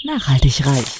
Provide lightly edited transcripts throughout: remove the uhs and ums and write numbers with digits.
Nachhaltig reich.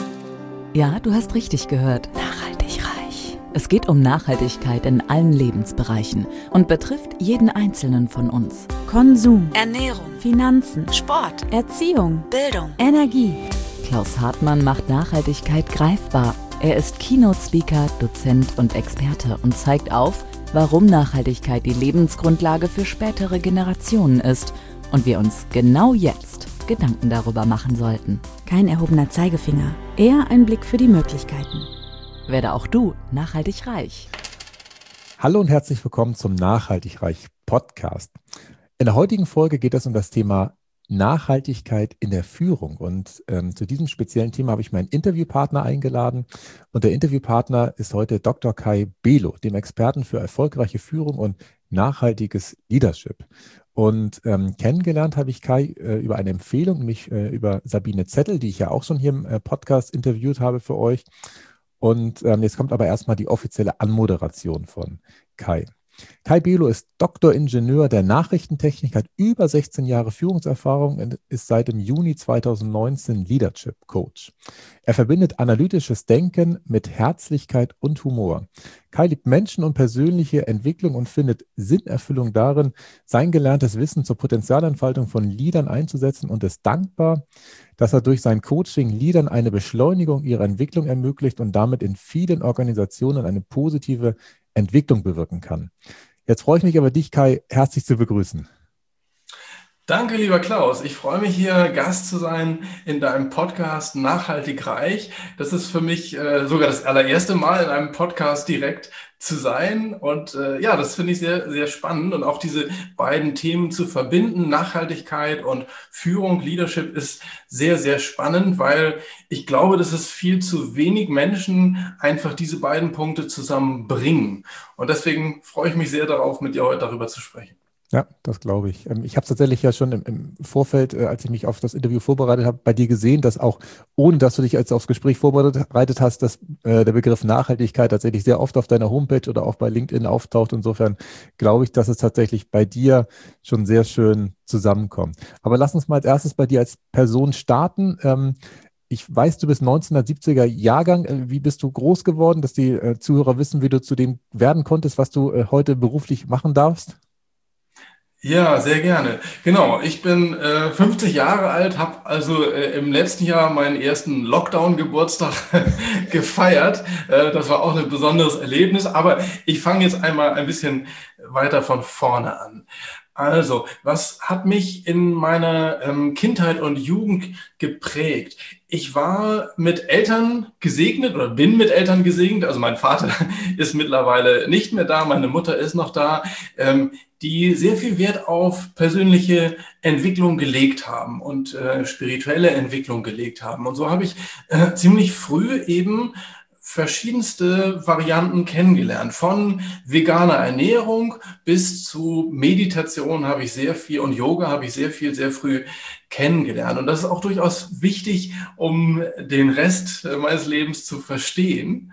Ja, du hast richtig gehört. Nachhaltig reich. Es geht um Nachhaltigkeit in allen Lebensbereichen und betrifft jeden Einzelnen von uns. Konsum, Ernährung, Finanzen, Sport, Erziehung, Bildung, Energie. Klaus Hartmann macht Nachhaltigkeit greifbar. Er ist Keynote-Speaker, Dozent und Experte und zeigt auf, warum Nachhaltigkeit die Lebensgrundlage für spätere Generationen ist und wir uns genau jetzt Gedanken darüber machen sollten. Kein erhobener Zeigefinger, eher ein Blick für die Möglichkeiten. Werde auch du nachhaltig reich. Hallo und herzlich willkommen zum Nachhaltig Reich Podcast. In der heutigen Folge geht es um das Thema Nachhaltigkeit in der Führung. Und zu diesem speziellen Thema habe ich meinen Interviewpartner eingeladen. Und der Interviewpartner ist heute Dr. Kai Belo, dem Experten für erfolgreiche Führung und nachhaltiges Leadership. Und kennengelernt habe ich Kai über eine Empfehlung, nämlich über Sabine Zettel, die ich ja auch schon hier im Podcast interviewt habe für euch. Und jetzt kommt aber erstmal die offizielle Anmoderation von Kai. Kai Belo ist Doktoringenieur der Nachrichtentechnik, hat über 16 Jahre Führungserfahrung und ist seit dem Juni 2019 Leadership Coach. Er verbindet analytisches Denken mit Herzlichkeit und Humor. Kai liebt Menschen und persönliche Entwicklung und findet Sinnerfüllung darin, sein gelerntes Wissen zur Potenzialentfaltung von Leadern einzusetzen und ist dankbar, dass er durch sein Coaching Leadern eine Beschleunigung ihrer Entwicklung ermöglicht und damit in vielen Organisationen eine positive Entwicklung bewirken kann. Jetzt freue ich mich aber, dich, Kai, herzlich zu begrüßen. Danke, lieber Klaus. Ich freue mich, hier Gast zu sein in deinem Podcast Nachhaltig Reich. Das ist für mich sogar das allererste Mal in einem Podcast direkt zu sein. Und ja, das finde ich sehr, sehr spannend. Und auch diese beiden Themen zu verbinden, Nachhaltigkeit und Führung, Leadership, ist sehr, sehr spannend, weil ich glaube, dass es viel zu wenig Menschen einfach diese beiden Punkte zusammenbringen. Und deswegen freue ich mich sehr darauf, mit dir heute darüber zu sprechen. Ja, das glaube ich. Ich habe tatsächlich ja schon im Vorfeld, als ich mich auf das Interview vorbereitet habe, bei dir gesehen, dass auch, ohne dass du dich jetzt aufs Gespräch vorbereitet hast, dass der Begriff Nachhaltigkeit tatsächlich sehr oft auf deiner Homepage oder auch bei LinkedIn auftaucht. Insofern glaube ich, dass es tatsächlich bei dir schon sehr schön zusammenkommt. Aber lass uns mal als erstes bei dir als Person starten. Ich weiß, du bist 1970er Jahrgang. Wie bist du groß geworden, dass die Zuhörer wissen, wie du zu dem werden konntest, was du heute beruflich machen darfst? Ja, sehr gerne. Genau, ich bin 50 Jahre alt, habe also im letzten Jahr meinen ersten Lockdown-Geburtstag gefeiert. Das war auch ein besonderes Erlebnis, aber ich fange jetzt einmal ein bisschen weiter von vorne an. Also, was hat mich in meiner Kindheit und Jugend geprägt? Ich war mit Eltern gesegnet oder bin mit Eltern gesegnet. Also mein Vater ist mittlerweile nicht mehr da, meine Mutter ist noch da, die sehr viel Wert auf persönliche Entwicklung gelegt haben und spirituelle Entwicklung gelegt haben. Und so habe ich ziemlich früh eben verschiedenste Varianten kennengelernt. Von veganer Ernährung bis zu Meditation habe ich sehr viel und Yoga habe ich sehr viel, sehr früh kennengelernt. Und das ist auch durchaus wichtig, um den Rest meines Lebens zu verstehen.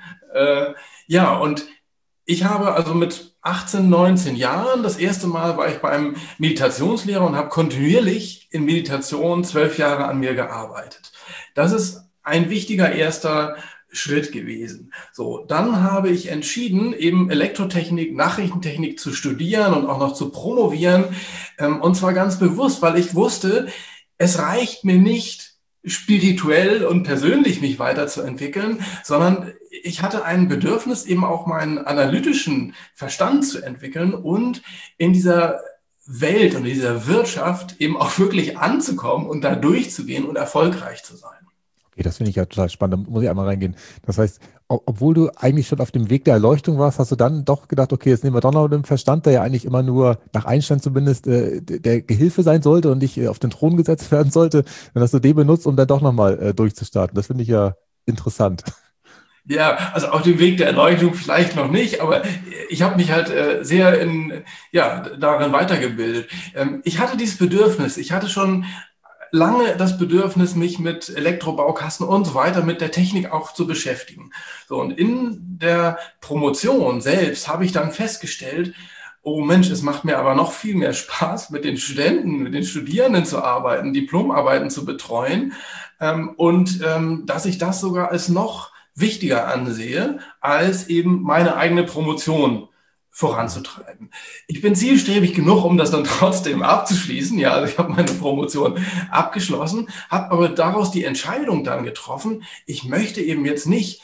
Ja, und ich habe also mit 18, 19 Jahren, das erste Mal war ich bei einem Meditationslehrer und habe kontinuierlich in Meditation 12 Jahre an mir gearbeitet. Das ist ein wichtiger erster Schritt gewesen. So, dann habe ich entschieden, eben Elektrotechnik, Nachrichtentechnik zu studieren und auch noch zu promovieren. Und zwar ganz bewusst, weil ich wusste, es reicht mir nicht, spirituell und persönlich mich weiterzuentwickeln, sondern ich hatte ein Bedürfnis, eben auch meinen analytischen Verstand zu entwickeln und in dieser Welt und in dieser Wirtschaft eben auch wirklich anzukommen und da durchzugehen und erfolgreich zu sein. Okay, das finde ich ja total spannend. Da muss ich einmal reingehen. Das heißt, obwohl du eigentlich schon auf dem Weg der Erleuchtung warst, hast du dann doch gedacht, okay, jetzt nehmen wir doch noch den Verstand, der ja eigentlich immer nur nach Einstein zumindest der Gehilfe sein sollte und nicht auf den Thron gesetzt werden sollte. Dann hast du den benutzt, um dann doch nochmal durchzustarten. Das finde ich ja interessant. Ja, also auf dem Weg der Erleuchtung vielleicht noch nicht, aber ich habe mich halt sehr darin weitergebildet. Ich hatte dieses Bedürfnis, ich hatte schon lange das Bedürfnis, mich mit Elektrobaukasten und so weiter, mit der Technik auch zu beschäftigen. So, und in der Promotion selbst habe ich dann festgestellt, oh Mensch, es macht mir aber noch viel mehr Spaß, mit den Studenten, mit den Studierenden zu arbeiten, Diplomarbeiten zu betreuen, dass ich das sogar als noch wichtiger ansehe, als eben meine eigene Promotion voranzutreiben. Ich bin zielstrebig genug, um das dann trotzdem abzuschließen. Ja, also ich habe meine Promotion abgeschlossen, habe aber daraus die Entscheidung dann getroffen, ich möchte eben jetzt nicht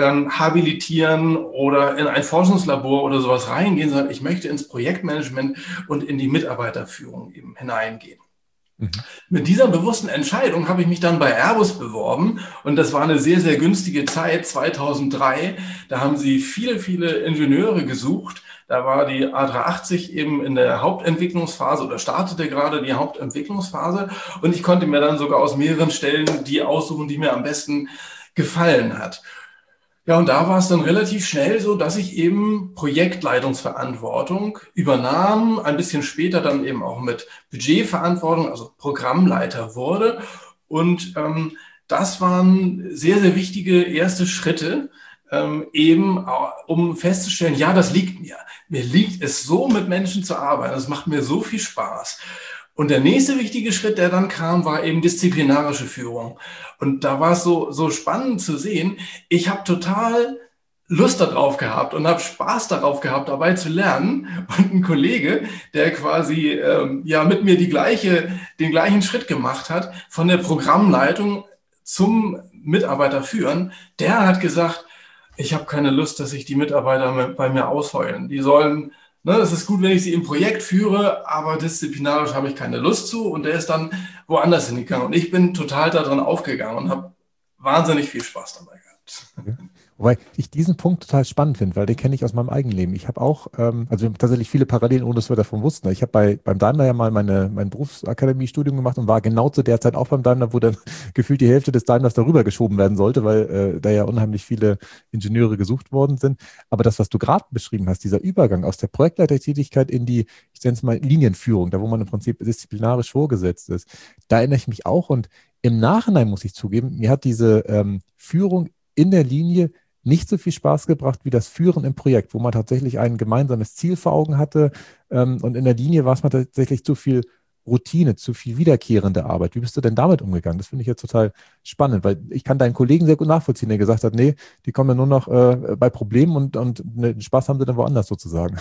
habilitieren oder in ein Forschungslabor oder sowas reingehen, sondern ich möchte ins Projektmanagement und in die Mitarbeiterführung eben hineingehen. Mhm. Mit dieser bewussten Entscheidung habe ich mich dann bei Airbus beworben und das war eine sehr, sehr günstige Zeit, 2003. Da haben sie viele, viele Ingenieure gesucht. Da war die A380 eben in der Hauptentwicklungsphase oder startete gerade die Hauptentwicklungsphase und ich konnte mir dann sogar aus mehreren Stellen die aussuchen, die mir am besten gefallen hat. Ja, und da war es dann relativ schnell so, dass ich eben Projektleitungsverantwortung übernahm, ein bisschen später dann eben auch mit Budgetverantwortung, also Programmleiter wurde. Und das waren sehr, sehr wichtige erste Schritte, eben um festzustellen, ja, das liegt mir. Mir liegt es so, mit Menschen zu arbeiten. Das macht mir so viel Spaß. Und der nächste wichtige Schritt, der dann kam, war eben disziplinarische Führung. Und da war es so spannend zu sehen. Ich habe total Lust darauf gehabt und habe Spaß darauf gehabt, dabei zu lernen. Und ein Kollege, der quasi mit mir den gleichen Schritt gemacht hat, von der Programmleitung zum Mitarbeiter führen, der hat gesagt, ich habe keine Lust, dass sich die Mitarbeiter bei mir ausheulen. Die sollen, es ist gut, wenn ich sie im Projekt führe, aber disziplinarisch habe ich keine Lust zu. Und der ist dann woanders hingegangen. Und ich bin total daran aufgegangen und habe wahnsinnig viel Spaß dabei gehabt. Okay. Wobei ich diesen Punkt total spannend finde, weil den kenne ich aus meinem eigenen Leben. Ich habe auch, also wir haben tatsächlich viele Parallelen, ohne dass wir davon wussten. Ich habe beim Daimler ja mal mein Berufsakademie-Studium gemacht und war genau zu der Zeit auch beim Daimler, wo dann gefühlt die Hälfte des Daimlers darüber geschoben werden sollte, weil da ja unheimlich viele Ingenieure gesucht worden sind. Aber das, was du gerade beschrieben hast, dieser Übergang aus der Projektleitertätigkeit in die, ich nenne es mal Linienführung, da wo man im Prinzip disziplinarisch vorgesetzt ist, da erinnere ich mich auch. Und im Nachhinein muss ich zugeben, mir hat diese Führung in der Linie nicht so viel Spaß gebracht wie das Führen im Projekt, wo man tatsächlich ein gemeinsames Ziel vor Augen hatte. Und in der Linie war es mal tatsächlich zu viel Routine, zu viel wiederkehrende Arbeit. Wie bist du denn damit umgegangen? Das finde ich jetzt total spannend, weil ich kann deinen Kollegen sehr gut nachvollziehen, der gesagt hat, nee, die kommen ja nur noch bei Problemen und den Spaß haben sie dann woanders sozusagen.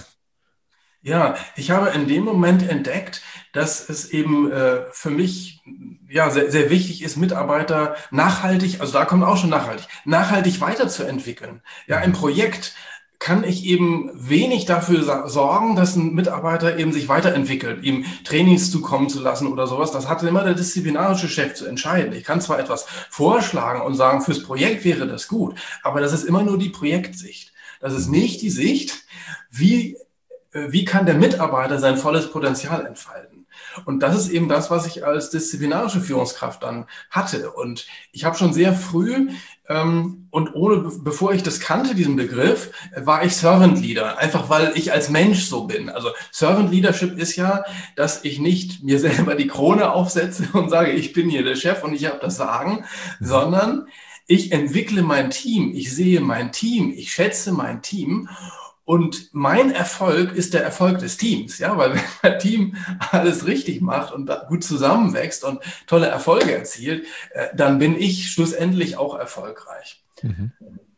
Ja, ich habe in dem Moment entdeckt, dass es eben für mich sehr, sehr wichtig ist, Mitarbeiter nachhaltig, also da kommt auch schon nachhaltig weiterzuentwickeln. Ja, im Projekt kann ich eben wenig dafür sorgen, dass ein Mitarbeiter eben sich weiterentwickelt, ihm Trainings zukommen zu lassen oder sowas. Das hat immer der disziplinarische Chef zu entscheiden. Ich kann zwar etwas vorschlagen und sagen, fürs Projekt wäre das gut, aber das ist immer nur die Projektsicht. Das ist nicht die Sicht, wie kann der Mitarbeiter sein volles Potenzial entfalten? Und das ist eben das, was ich als disziplinarische Führungskraft dann hatte. Und ich habe schon sehr früh bevor ich das kannte, diesen Begriff, war ich Servant Leader, einfach weil ich als Mensch so bin. Also Servant Leadership ist ja, dass ich nicht mir selber die Krone aufsetze und sage, ich bin hier der Chef und ich habe das Sagen, sondern ich entwickle mein Team, ich sehe mein Team, ich schätze mein Team. Und mein Erfolg ist der Erfolg des Teams, ja, weil wenn mein Team alles richtig macht und gut zusammenwächst und tolle Erfolge erzielt, dann bin ich schlussendlich auch erfolgreich. Mhm.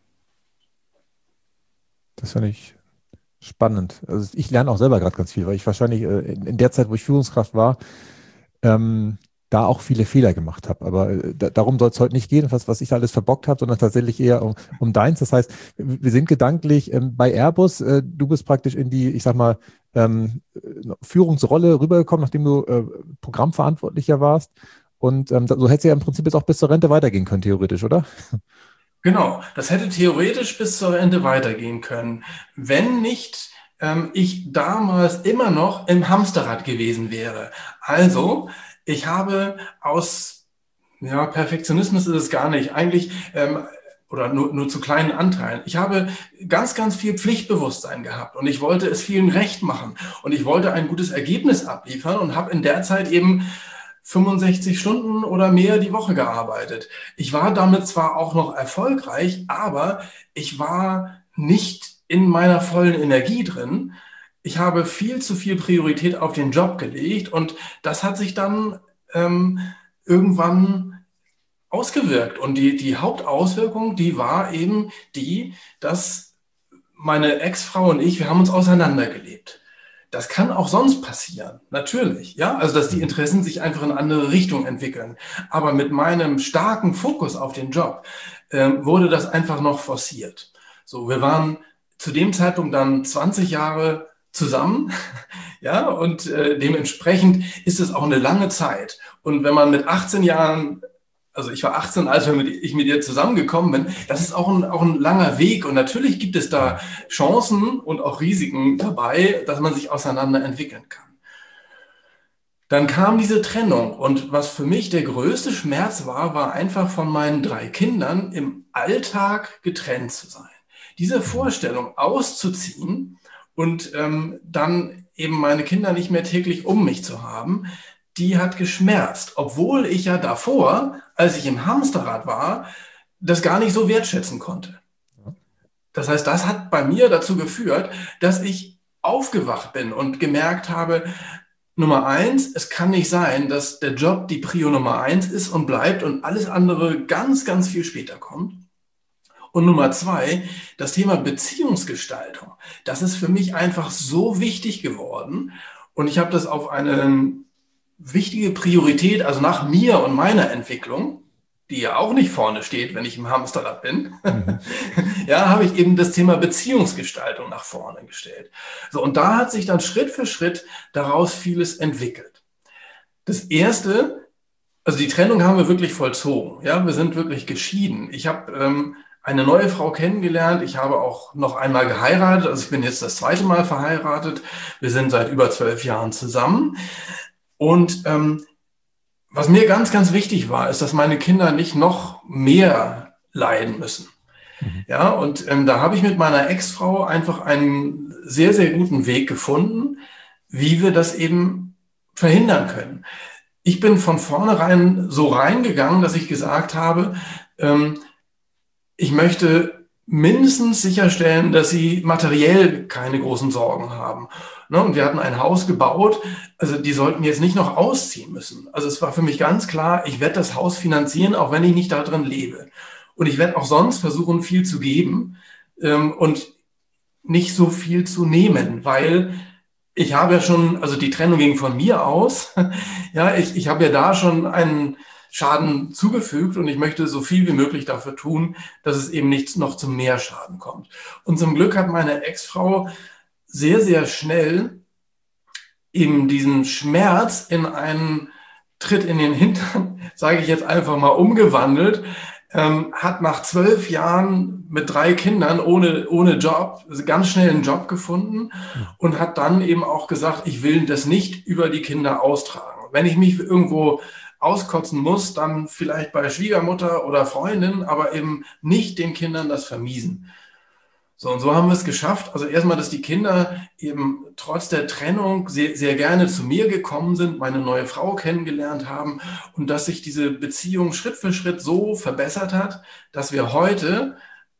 Das finde ich spannend. Also ich lerne auch selber gerade ganz viel, weil ich wahrscheinlich in der Zeit, wo ich Führungskraft war, da auch viele Fehler gemacht habe. Aber darum soll es heute nicht gehen, was ich da alles verbockt habe, sondern tatsächlich eher um deins. Das heißt, wir sind gedanklich bei Airbus. Du bist praktisch in die, ich sag mal, Führungsrolle rübergekommen, nachdem du Programmverantwortlicher warst. Und so hätte es ja im Prinzip jetzt auch bis zur Rente weitergehen können, theoretisch, oder? Genau, das hätte theoretisch bis zur Rente weitergehen können, wenn nicht ich damals immer noch im Hamsterrad gewesen wäre. Also, ich habe Perfektionismus ist es gar nicht, eigentlich, oder nur zu kleinen Anteilen. Ich habe ganz, ganz viel Pflichtbewusstsein gehabt und ich wollte es vielen recht machen und ich wollte ein gutes Ergebnis abliefern und habe in der Zeit eben 65 Stunden oder mehr die Woche gearbeitet. Ich war damit zwar auch noch erfolgreich, aber ich war nicht in meiner vollen Energie drin. Ich habe viel zu viel Priorität auf den Job gelegt und das hat sich dann irgendwann ausgewirkt. Und die Hauptauswirkung, die war eben die, dass meine Ex-Frau und ich, wir haben uns auseinandergelebt. Das kann auch sonst passieren, natürlich. Ja, also dass die Interessen sich einfach in andere Richtungen entwickeln. Aber mit meinem starken Fokus auf den Job wurde das einfach noch forciert. So, wir waren zu dem Zeitpunkt dann 20 Jahre zusammen, ja, und dementsprechend ist es auch eine lange Zeit. Und wenn man mit 18 Jahren, also ich war 18, als ich mit ihr zusammengekommen bin, das ist auch ein langer Weg. Und natürlich gibt es da Chancen und auch Risiken dabei, dass man sich auseinander entwickeln kann. Dann kam diese Trennung. Und was für mich der größte Schmerz war einfach von meinen 3 Kindern im Alltag getrennt zu sein. Diese Vorstellung auszuziehen und dann eben meine Kinder nicht mehr täglich um mich zu haben, die hat geschmerzt, obwohl ich ja davor, als ich im Hamsterrad war, das gar nicht so wertschätzen konnte. Das heißt, das hat bei mir dazu geführt, dass ich aufgewacht bin und gemerkt habe, Nummer 1, es kann nicht sein, dass der Job die Prio Nummer 1 ist und bleibt und alles andere ganz, ganz viel später kommt. Und Nummer 2, das Thema Beziehungsgestaltung. Das ist für mich einfach so wichtig geworden. Und ich habe das auf eine wichtige Priorität, also nach mir und meiner Entwicklung, die ja auch nicht vorne steht, wenn ich im Hamsterrad bin, ja, habe ich eben das Thema Beziehungsgestaltung nach vorne gestellt. So, und da hat sich dann Schritt für Schritt daraus vieles entwickelt. Das Erste, also die Trennung haben wir wirklich vollzogen. Ja, wir sind wirklich geschieden. Ich habe eine neue Frau kennengelernt. Ich habe auch noch einmal geheiratet. Also ich bin jetzt das 2. Mal verheiratet. Wir sind seit über 12 Jahren zusammen. Und was mir ganz, ganz wichtig war, ist, dass meine Kinder nicht noch mehr leiden müssen. Ja, und da habe ich mit meiner Ex-Frau einfach einen sehr, sehr guten Weg gefunden, wie wir das eben verhindern können. Ich bin von vornherein so reingegangen, dass ich gesagt habe, ich möchte mindestens sicherstellen, dass sie materiell keine großen Sorgen haben. Und wir hatten ein Haus gebaut, also die sollten jetzt nicht noch ausziehen müssen. Also es war für mich ganz klar, ich werde das Haus finanzieren, auch wenn ich nicht da drin lebe. Und ich werde auch sonst versuchen, viel zu geben und nicht so viel zu nehmen, weil ich habe ja schon, also die Trennung ging von mir aus. Ja, ich habe ja da schon einen Schaden zugefügt und ich möchte so viel wie möglich dafür tun, dass es eben nicht noch zu mehr Schaden kommt. Und zum Glück hat meine Ex-Frau sehr, sehr schnell eben diesen Schmerz in einen Tritt in den Hintern, sage ich jetzt einfach mal, umgewandelt, hat nach 12 Jahren mit 3 Kindern ohne Job, also ganz schnell einen Job gefunden und hat dann eben auch gesagt, ich will das nicht über die Kinder austragen. Wenn ich mich irgendwo auskotzen muss, dann vielleicht bei Schwiegermutter oder Freundin, aber eben nicht den Kindern das vermiesen. So, und so haben wir es geschafft. Also erstmal, dass die Kinder eben trotz der Trennung sehr, sehr gerne zu mir gekommen sind, meine neue Frau kennengelernt haben und dass sich diese Beziehung Schritt für Schritt so verbessert hat, dass wir heute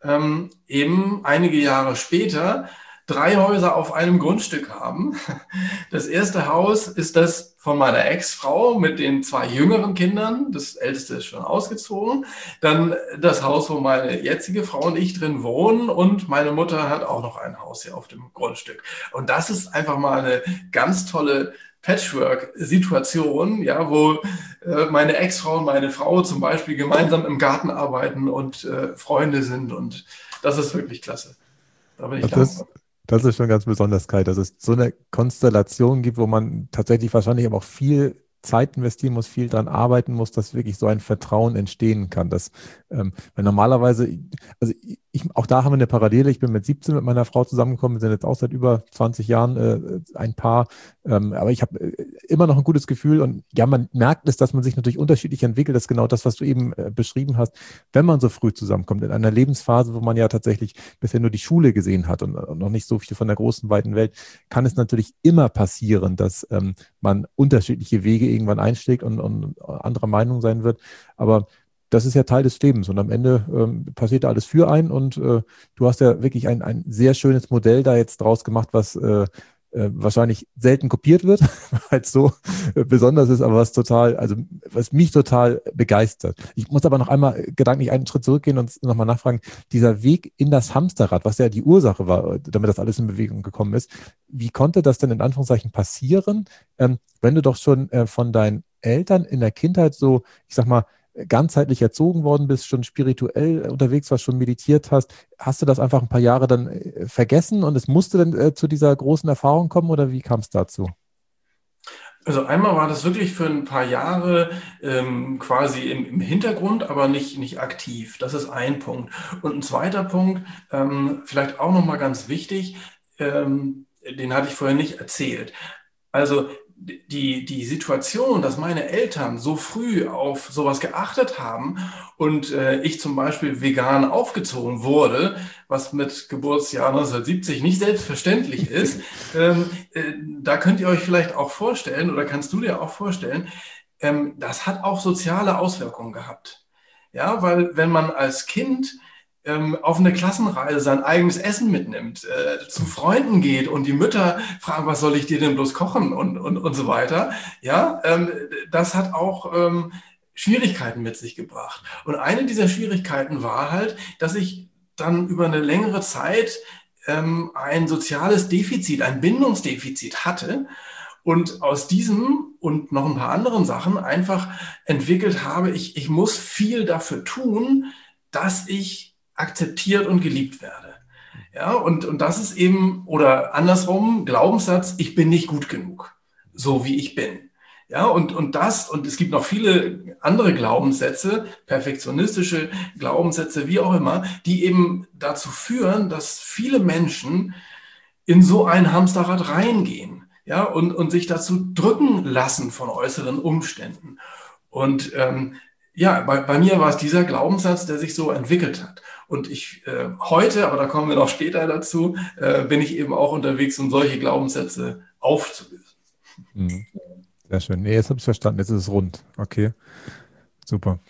eben einige Jahre später 3 Häuser auf einem Grundstück haben. Das erste Haus ist das von meiner Ex-Frau mit den 2 jüngeren Kindern. Das älteste ist schon ausgezogen. Dann das Haus, wo meine jetzige Frau und ich drin wohnen. Und meine Mutter hat auch noch ein Haus hier auf dem Grundstück. Und das ist einfach mal eine ganz tolle Patchwork-Situation, ja, wo meine Ex-Frau und meine Frau zum Beispiel gemeinsam im Garten arbeiten und Freunde sind. Und das ist wirklich klasse. Da bin ich dankbar. Das ist schon ganz besonders, Kai, dass es so eine Konstellation gibt, wo man tatsächlich wahrscheinlich aber auch viel Zeit investieren muss, viel dran arbeiten muss, dass wirklich so ein Vertrauen entstehen kann. Weil normalerweise, also auch da haben wir eine Parallele. Ich bin mit 17 mit meiner Frau zusammengekommen, wir sind jetzt auch seit über 20 Jahren ein Paar, aber ich habe immer noch ein gutes Gefühl und ja, man merkt es, dass man sich natürlich unterschiedlich entwickelt. Das ist genau das, was du eben beschrieben hast, wenn man so früh zusammenkommt, in einer Lebensphase, wo man ja tatsächlich bisher nur die Schule gesehen hat und noch nicht so viel von der großen, weiten Welt, kann es natürlich immer passieren, dass man unterschiedliche Wege irgendwann einschlägt und anderer Meinung sein wird, aber das ist ja Teil des Lebens und am Ende passiert alles für einen und du hast ja wirklich ein sehr schönes Modell da jetzt draus gemacht, was wahrscheinlich selten kopiert wird, weil es so besonders ist, aber was mich total begeistert. Ich muss aber noch einmal gedanklich einen Schritt zurückgehen und nochmal nachfragen, dieser Weg in das Hamsterrad, was ja die Ursache war, damit das alles in Bewegung gekommen ist, wie konnte das denn in Anführungszeichen passieren, wenn du doch schon von deinen Eltern in der Kindheit so, ich sag mal, ganzheitlich erzogen worden bist, schon spirituell unterwegs warst, schon meditiert hast du das einfach ein paar Jahre dann vergessen und es musste dann zu dieser großen Erfahrung kommen oder wie kam es dazu? Also einmal war das wirklich für ein paar Jahre quasi im Hintergrund, aber nicht aktiv. Das ist ein Punkt. Und ein zweiter Punkt, vielleicht auch nochmal ganz wichtig, den hatte ich vorher nicht erzählt. Also die Situation, dass meine Eltern so früh auf sowas geachtet haben und ich zum Beispiel vegan aufgezogen wurde, was mit Geburtsjahr 1970 nicht selbstverständlich ist, da könnt ihr euch vielleicht auch vorstellen oder kannst du dir auch vorstellen, das hat auch soziale Auswirkungen gehabt. Ja, weil wenn man als Kind auf eine Klassenreise sein eigenes Essen mitnimmt, zu Freunden geht und die Mütter fragen, was soll ich dir denn bloß kochen und so weiter. Ja, das hat auch Schwierigkeiten mit sich gebracht. Und eine dieser Schwierigkeiten war halt, dass ich dann über eine längere Zeit ein soziales Defizit, ein Bindungsdefizit hatte und aus diesem und noch ein paar anderen Sachen einfach entwickelt habe, ich muss viel dafür tun, dass ich akzeptiert und geliebt werde. Ja, und das ist eben, oder andersrum, Glaubenssatz, ich bin nicht gut genug, so wie ich bin. Ja, und es gibt noch viele andere Glaubenssätze, perfektionistische Glaubenssätze, wie auch immer, die eben dazu führen, dass viele Menschen in so ein Hamsterrad reingehen, ja, und sich dazu drücken lassen von äußeren Umständen. Und ja, bei mir war es dieser Glaubenssatz, der sich so entwickelt hat. Und ich heute, aber da kommen wir noch später dazu, bin ich eben auch unterwegs, um solche Glaubenssätze aufzulösen. Sehr schön. Nee, jetzt habe ich es verstanden. Jetzt ist es rund. Okay, super.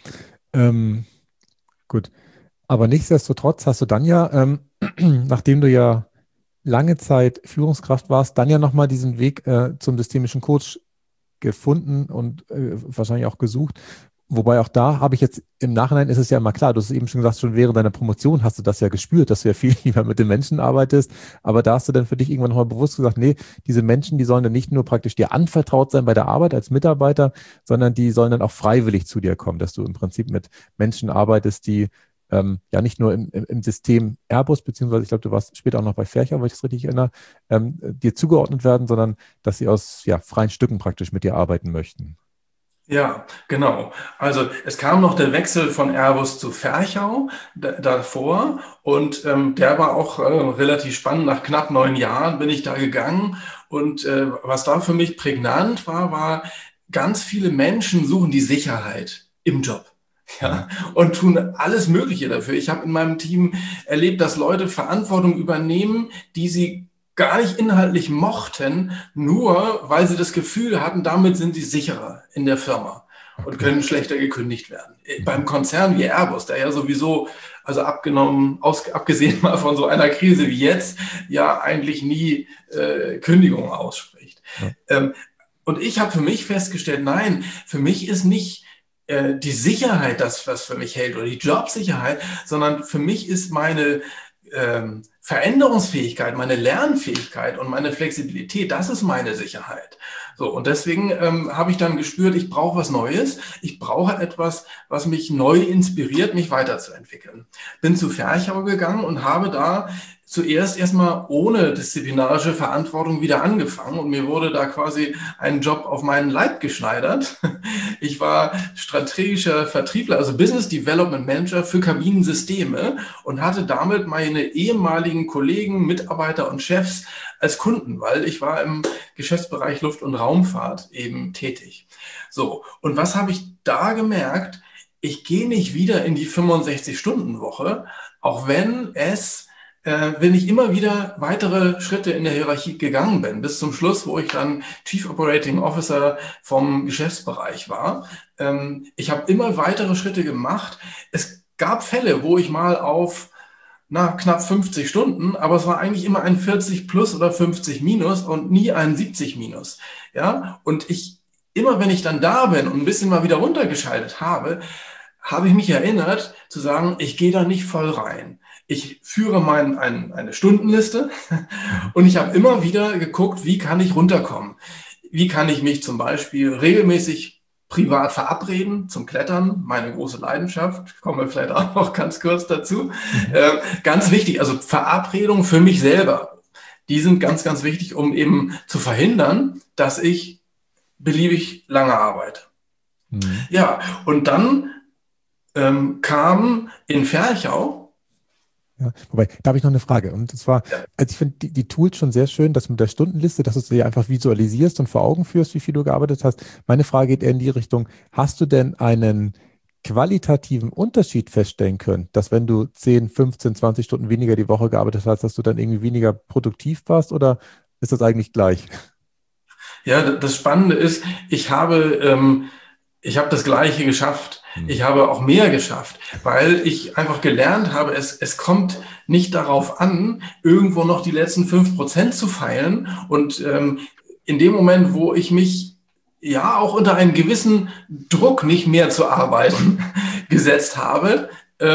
Gut. Aber nichtsdestotrotz hast du dann ja, nachdem du ja lange Zeit Führungskraft warst, dann ja nochmal diesen Weg zum systemischen Coach gefunden und wahrscheinlich auch gesucht. Wobei auch da habe ich jetzt im Nachhinein ist es ja immer klar, du hast eben schon gesagt, schon während deiner Promotion hast du das ja gespürt, dass du ja viel lieber mit den Menschen arbeitest, aber da hast du dann für dich irgendwann nochmal bewusst gesagt, nee, diese Menschen, die sollen dann nicht nur praktisch dir anvertraut sein bei der Arbeit als Mitarbeiter, sondern die sollen dann auch freiwillig zu dir kommen, dass du im Prinzip mit Menschen arbeitest, die ja nicht nur im System Airbus, beziehungsweise ich glaube, du warst später auch noch bei Fercher, wenn ich das richtig erinnere, dir zugeordnet werden, sondern dass sie aus freien Stücken praktisch mit dir arbeiten möchten. Ja, genau. Also es kam noch der Wechsel von Airbus zu Ferchau davor und der war auch relativ spannend. Nach knapp 9 Jahren bin ich da gegangen und was da für mich prägnant war, ganz viele Menschen suchen die Sicherheit im Job. Ja, und tun alles Mögliche dafür. Ich habe in meinem Team erlebt, dass Leute Verantwortung übernehmen, die sie gar nicht inhaltlich mochten, nur weil sie das Gefühl hatten, damit sind sie sicherer in der Firma und können schlechter gekündigt werden. Beim Konzern wie Airbus, der ja sowieso, also abgesehen mal von so einer Krise wie jetzt, ja eigentlich nie Kündigungen ausspricht. Ja. Und ich habe für mich festgestellt, nein, für mich ist nicht die Sicherheit das, was für mich hält, oder die Jobsicherheit, sondern für mich ist meine Veränderungsfähigkeit, meine Lernfähigkeit und meine Flexibilität, das ist meine Sicherheit. So, und deswegen habe ich dann gespürt, ich brauche was Neues. Ich brauche etwas, was mich neu inspiriert, mich weiterzuentwickeln. Bin zu Ferchau gegangen und habe da zuerst erstmal ohne disziplinarische Verantwortung wieder angefangen und mir wurde da quasi ein Job auf meinen Leib geschneidert. Ich war strategischer Vertriebler, also Business Development Manager für Kabinensysteme und hatte damit meine ehemaligen Kollegen, Mitarbeiter und Chefs als Kunden, weil ich war im Geschäftsbereich Luft- und Raumfahrt eben tätig. So, und was habe ich da gemerkt? Ich gehe nicht wieder in die 65-Stunden-Woche, auch wenn ich immer wieder weitere Schritte in der Hierarchie gegangen bin, bis zum Schluss, wo ich dann Chief Operating Officer vom Geschäftsbereich war. Ich habe immer weitere Schritte gemacht. Es gab Fälle, wo ich mal auf knapp 50 Stunden, aber es war eigentlich immer ein 40 plus oder 50 minus und nie ein 70 minus. Ja, und immer wenn ich dann da bin und ein bisschen mal wieder runtergeschaltet habe, habe ich mich erinnert zu sagen, ich gehe da nicht voll rein. Ich führe eine Stundenliste und ich habe immer wieder geguckt, wie kann ich runterkommen? Wie kann ich mich zum Beispiel regelmäßig privat verabreden zum Klettern, meine große Leidenschaft, kommen wir vielleicht auch noch ganz kurz dazu. Ganz wichtig, also Verabredungen für mich selber, die sind ganz, ganz wichtig, um eben zu verhindern, dass ich beliebig lange arbeite. Ja, und dann kam in Ferchau. Ja, wobei, da habe ich noch eine Frage. Und zwar, also ich finde die Tools schon sehr schön, dass mit der Stundenliste, dass du sie einfach visualisierst und vor Augen führst, wie viel du gearbeitet hast. Meine Frage geht eher in die Richtung, hast du denn einen qualitativen Unterschied feststellen können, dass wenn du 10, 15, 20 Stunden weniger die Woche gearbeitet hast, dass du dann irgendwie weniger produktiv warst oder ist das eigentlich gleich? Ja, das Spannende ist, ich habe das Gleiche geschafft. Ich habe auch mehr geschafft, weil ich einfach gelernt habe, es kommt nicht darauf an, irgendwo noch die letzten 5% zu feilen. Und in dem Moment, wo ich mich ja auch unter einen gewissen Druck, nicht mehr zu arbeiten, gesetzt habe,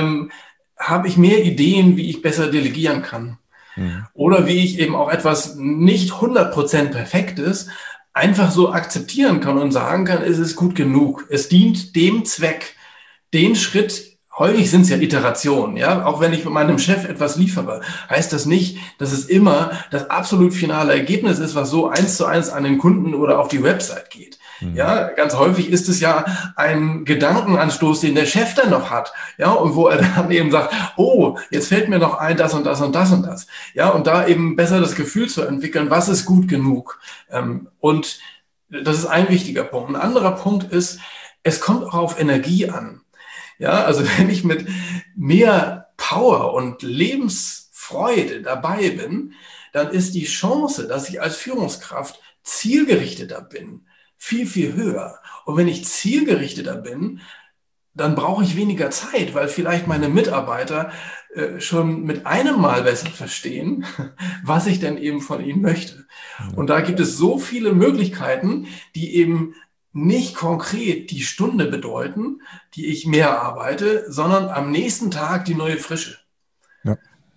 habe ich mehr Ideen, wie ich besser delegieren kann. Oder wie ich eben auch etwas nicht 100% Perfektes einfach so akzeptieren kann und sagen kann, es ist gut genug. Es dient dem Zweck, den Schritt, häufig sind es ja Iterationen, ja, auch wenn ich mit meinem Chef etwas liefere, heißt das nicht, dass es immer das absolut finale Ergebnis ist, was so 1:1 an den Kunden oder auf die Website geht. Ja, ganz häufig ist es ja ein Gedankenanstoß, den der Chef dann noch hat, ja, und wo er dann eben sagt, oh, jetzt fällt mir noch ein, das und das und das und das, ja, und da eben besser das Gefühl zu entwickeln, was ist gut genug. Und das ist ein wichtiger Punkt. Ein anderer Punkt ist, es kommt auch auf Energie an. Ja, also wenn ich mit mehr Power und Lebensfreude dabei bin, dann ist die Chance, dass ich als Führungskraft zielgerichteter bin, viel, viel höher. Und wenn ich zielgerichteter bin, dann brauche ich weniger Zeit, weil vielleicht meine Mitarbeiter schon mit einem Mal besser verstehen, was ich denn eben von ihnen möchte. Und da gibt es so viele Möglichkeiten, die eben nicht konkret die Stunde bedeuten, die ich mehr arbeite, sondern am nächsten Tag die neue Frische. Ja.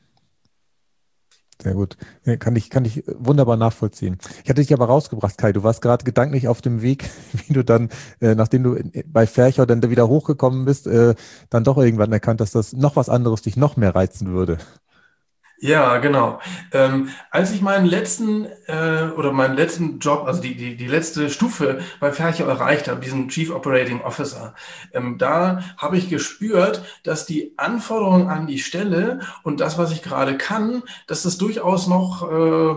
Sehr gut. Kann ich wunderbar nachvollziehen. Ich hatte dich aber rausgebracht, Kai. Du warst gerade gedanklich auf dem Weg, wie du dann, nachdem du bei Ferchau dann wieder hochgekommen bist, dann doch irgendwann erkannt, dass das noch was anderes dich noch mehr reizen würde. Ja, genau. Als ich meinen letzten Job, also die letzte Stufe bei Ferchau erreicht habe, diesen Chief Operating Officer, da habe ich gespürt, dass die Anforderungen an die Stelle und das, was ich gerade kann, dass das durchaus noch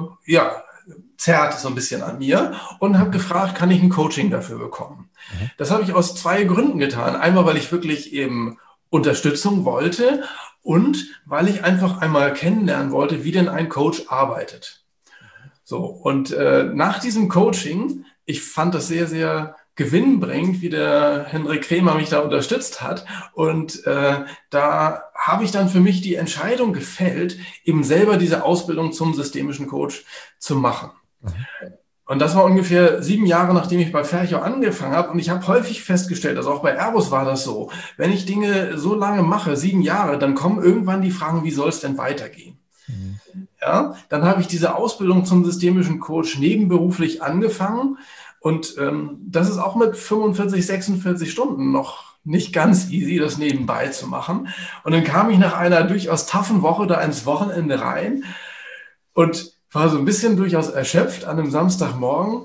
zerrt so ein bisschen an mir und habe gefragt, kann ich ein Coaching dafür bekommen? Das habe ich aus 2 Gründen getan. Einmal, weil ich wirklich eben Unterstützung wollte und weil ich einfach einmal kennenlernen wollte, wie denn ein Coach arbeitet. So, und nach diesem Coaching, ich fand das sehr, sehr gewinnbringend, wie der Henrik Kremer mich da unterstützt hat. Und da habe ich dann für mich die Entscheidung gefällt, eben selber diese Ausbildung zum systemischen Coach zu machen. Und das war ungefähr 7 Jahre, nachdem ich bei Ferchau angefangen habe. Und ich habe häufig festgestellt, also auch bei Airbus war das so, wenn ich Dinge so lange mache, 7 Jahre, dann kommen irgendwann die Fragen, wie soll es denn weitergehen? Ja, dann habe ich diese Ausbildung zum systemischen Coach nebenberuflich angefangen. Und das ist auch mit 45, 46 Stunden noch nicht ganz easy, das nebenbei zu machen. Und dann kam ich nach einer durchaus toughen Woche da ins Wochenende rein und war so ein bisschen durchaus erschöpft an einem Samstagmorgen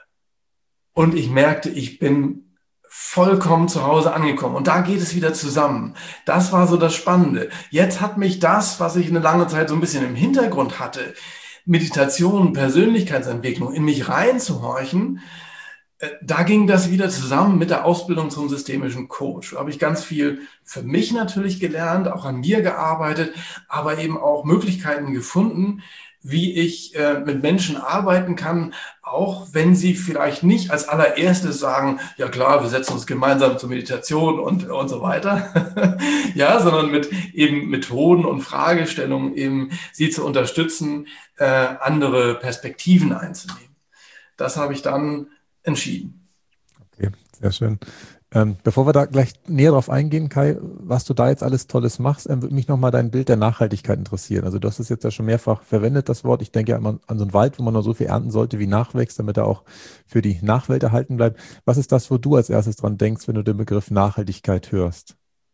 und ich merkte, ich bin vollkommen zu Hause angekommen und da geht es wieder zusammen. Das war so das Spannende. Jetzt hat mich das, was ich eine lange Zeit so ein bisschen im Hintergrund hatte, Meditation, Persönlichkeitsentwicklung, in mich reinzuhorchen, da ging das wieder zusammen mit der Ausbildung zum systemischen Coach. Da habe ich ganz viel für mich natürlich gelernt, auch an mir gearbeitet, aber eben auch Möglichkeiten gefunden, wie ich mit Menschen arbeiten kann, auch wenn sie vielleicht nicht als allererstes sagen, ja klar, wir setzen uns gemeinsam zur Meditation und so weiter, ja, sondern mit eben Methoden und Fragestellungen eben sie zu unterstützen, andere Perspektiven einzunehmen. Das habe ich dann entschieden. Okay, sehr schön. Bevor wir da gleich näher drauf eingehen, Kai, was du da jetzt alles Tolles machst, würde mich nochmal dein Bild der Nachhaltigkeit interessieren. Also du hast es jetzt ja schon mehrfach verwendet, das Wort. Ich denke ja immer an so einen Wald, wo man nur so viel ernten sollte, wie nachwächst, damit er auch für die Nachwelt erhalten bleibt. Was ist das, wo du als erstes dran denkst, wenn du den Begriff Nachhaltigkeit hörst?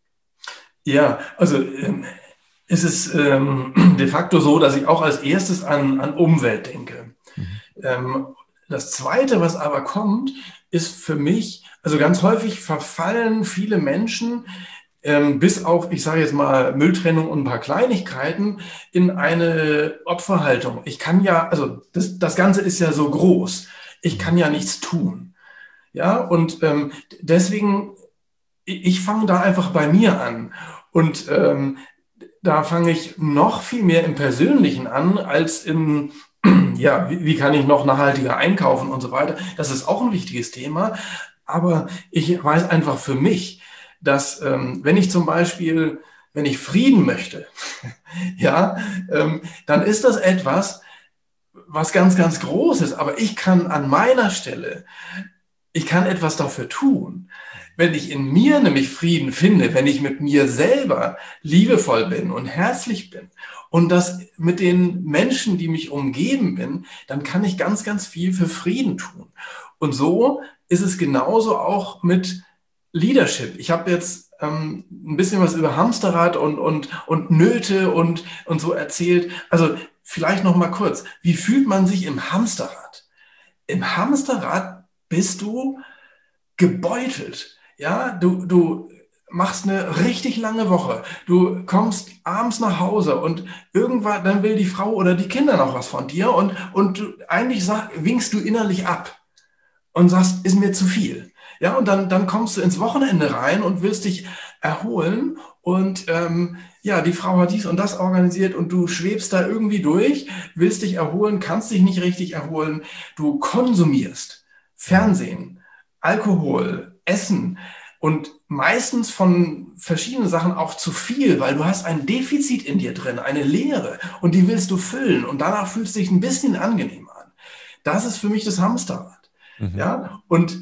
Ja, also ist es de facto so, dass ich auch als erstes an Umwelt denke. Das Zweite, was aber kommt, ist für mich, also ganz häufig verfallen viele Menschen, bis auf, ich sage jetzt mal, Mülltrennung und ein paar Kleinigkeiten, in eine Opferhaltung. Ich kann ja, also das Ganze ist ja so groß, ich kann ja nichts tun. Ja, und deswegen, ich fange da einfach bei mir an. Und da fange ich noch viel mehr im Persönlichen an, als im, ja, wie kann ich noch nachhaltiger einkaufen und so weiter. Das ist auch ein wichtiges Thema. Aber ich weiß einfach für mich, dass wenn ich zum Beispiel, wenn ich Frieden möchte, ja, dann ist das etwas, was ganz, ganz groß ist. Aber ich kann an meiner Stelle, ich kann etwas dafür tun. Wenn ich in mir nämlich Frieden finde, wenn ich mit mir selber liebevoll bin und herzlich bin und das mit den Menschen, die mich umgeben bin, dann kann ich ganz, ganz viel für Frieden tun. Und so ist es genauso auch mit Leadership. Ich habe jetzt ein bisschen was über Hamsterrad und Nöte und so erzählt. Also vielleicht noch mal kurz. Wie fühlt man sich im Hamsterrad? Im Hamsterrad bist du gebeutelt. Ja, du machst eine richtig lange Woche. Du kommst abends nach Hause und irgendwann dann will die Frau oder die Kinder noch was von dir und eigentlich winkst du innerlich ab und sagst, ist mir zu viel. Ja, und dann kommst du ins Wochenende rein und willst dich erholen und ja, die Frau hat dies und das organisiert und du schwebst da irgendwie durch, willst dich erholen, kannst dich nicht richtig erholen. Du konsumierst Fernsehen, Alkohol, Essen und meistens von verschiedenen Sachen auch zu viel, weil du hast ein Defizit in dir drin, eine Leere und die willst du füllen und danach fühlst du dich ein bisschen angenehm an. Das ist für mich das Hamsterrad. Ja, und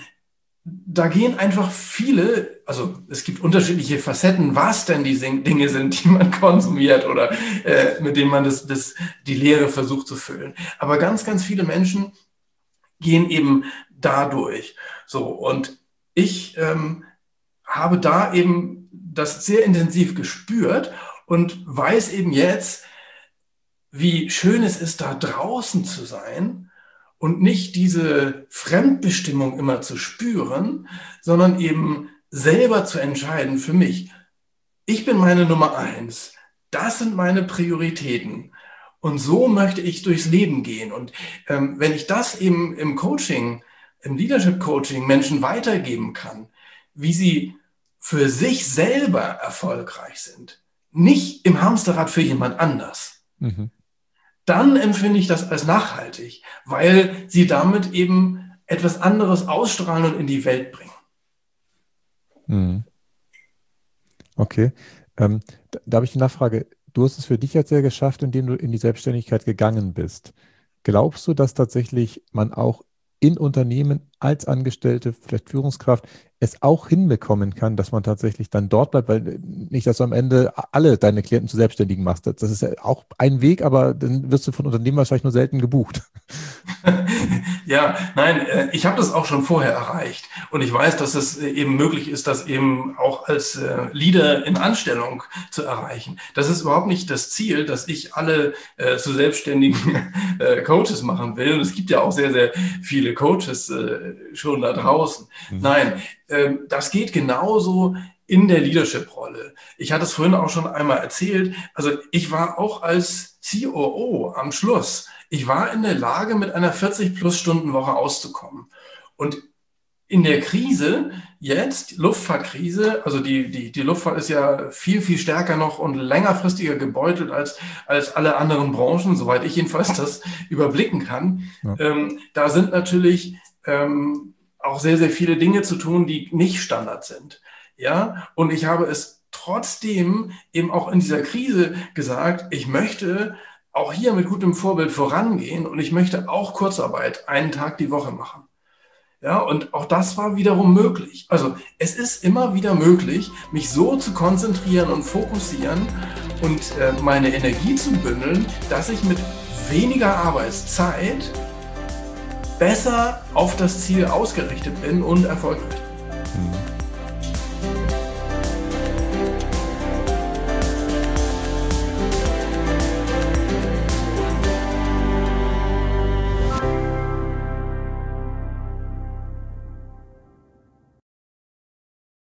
da gehen einfach viele, also es gibt unterschiedliche Facetten, was denn die Dinge sind, die man konsumiert oder mit denen man die Leere versucht zu füllen. Aber ganz, ganz viele Menschen gehen eben dadurch. So, und ich habe da eben das sehr intensiv gespürt und weiß eben jetzt, wie schön es ist, da draußen zu sein und nicht diese Fremdbestimmung immer zu spüren, sondern eben selber zu entscheiden für mich. Ich bin meine Nummer 1. Das sind meine Prioritäten. Und so möchte ich durchs Leben gehen. Und wenn ich das eben im Coaching, im Leadership Coaching Menschen weitergeben kann, wie sie für sich selber erfolgreich sind, nicht im Hamsterrad für jemand anders, dann empfinde ich das als nachhaltig, weil sie damit eben etwas anderes ausstrahlen und in die Welt bringen. Okay, da habe ich eine Nachfrage. Du hast es für dich jetzt sehr geschafft, indem du in die Selbstständigkeit gegangen bist. Glaubst du, dass tatsächlich man auch in Unternehmen als Angestellte, vielleicht Führungskraft, es auch hinbekommen kann, dass man tatsächlich dann dort bleibt, weil nicht, dass du am Ende alle deine Klienten zu Selbstständigen machst. Das ist ja auch ein Weg, aber dann wirst du von Unternehmen wahrscheinlich nur selten gebucht. Ja, nein, ich habe das auch schon vorher erreicht und ich weiß, dass es eben möglich ist, das eben auch als Leader in Anstellung zu erreichen. Das ist überhaupt nicht das Ziel, dass ich alle zu selbstständigen Coaches machen will. Und es gibt ja auch sehr, sehr viele Coaches schon da draußen. Nein, das geht genauso in der Leadership-Rolle. Ich hatte es vorhin auch schon einmal erzählt. Also ich war auch als COO am Schluss. Ich war in der Lage, mit einer 40-plus-Stunden-Woche auszukommen. Und in der Krise jetzt, Luftfahrtkrise, also die Luftfahrt ist ja viel, viel stärker noch und längerfristiger gebeutelt als alle anderen Branchen, soweit ich jedenfalls das überblicken kann. Ja. Da sind natürlich auch sehr, sehr viele Dinge zu tun, die nicht Standard sind. Ja, und ich habe es trotzdem eben auch in dieser Krise gesagt, ich möchte auch hier mit gutem Vorbild vorangehen und ich möchte auch Kurzarbeit einen Tag die Woche machen. Ja, und auch das war wiederum möglich. Also es ist immer wieder möglich, mich so zu konzentrieren und fokussieren und meine Energie zu bündeln, dass ich mit weniger Arbeitszeit besser auf das Ziel ausgerichtet bin und erfolgreich.